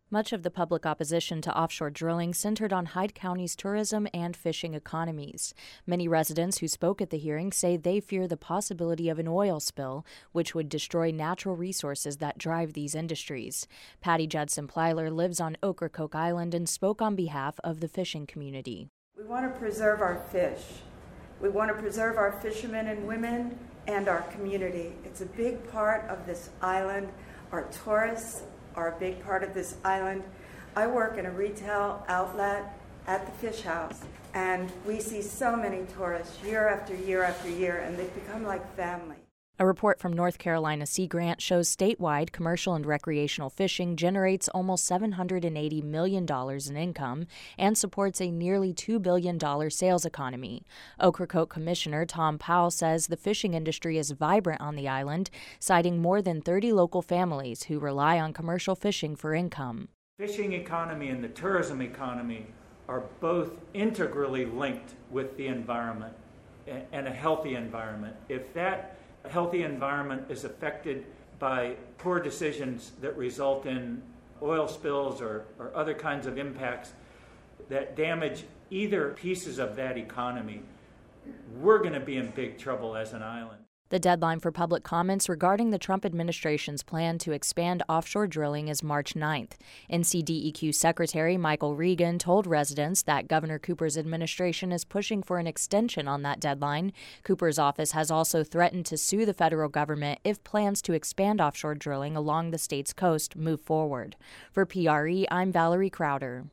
Much of the public opposition to offshore drilling centered on Hyde County's tourism and fishing economies. Many residents who spoke at the hearing say they fear the possibility of an oil spill, which would destroy natural resources that drive these industries. Patty Judson Plyler lives on Ocracoke Island and spoke on behalf of the fishing community. We want to preserve our fish. We want to preserve our fishermen and women and our community. It's a big part of this island. Our tourists are a big part of this island. I work in a retail outlet at the Fish House, and we see so many tourists year after year after year, and they've become like family. A report from North Carolina Sea Grant shows statewide commercial and recreational fishing generates almost $780 million in income and supports a nearly $2 billion sales economy. Ocracoke Commissioner Tom Powell says the fishing industry is vibrant on the island, citing more than 30 local families who rely on commercial fishing for income. Fishing economy and the tourism economy are both integrally linked with the environment and a healthy environment. If that a healthy environment is affected by poor decisions that result in oil spills or other kinds of impacts that damage either pieces of that economy, we're going to be in big trouble as an island. The deadline for public comments regarding the Trump administration's plan to expand offshore drilling is March 9th. NCDEQ Secretary Michael Regan told residents that Governor Cooper's administration is pushing for an extension on that deadline. Cooper's office has also threatened to sue the federal government if plans to expand offshore drilling along the state's coast move forward. For PRE, I'm Valerie Crowder.